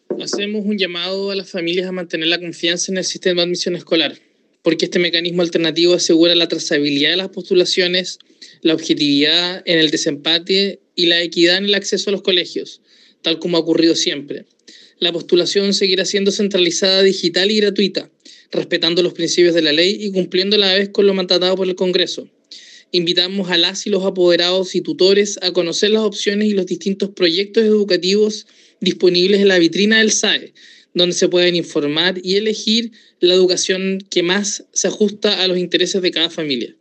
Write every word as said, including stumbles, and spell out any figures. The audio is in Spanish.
Hacemos un llamado a las familias a mantener la confianza en el sistema de admisión escolar, porque este mecanismo alternativo asegura la trazabilidad de las postulaciones, la objetividad en el desempate y la equidad en el acceso a los colegios, tal como ha ocurrido siempre. La postulación seguirá siendo centralizada, digital y gratuita, respetando los principios de la ley y cumpliendo a la vez con lo mandatado por el Congreso. Invitamos a las y los apoderados y tutores a conocer las opciones y los distintos proyectos educativos disponibles en la vitrina del S A E, donde se pueden informar y elegir la educación que más se ajusta a los intereses de cada familia.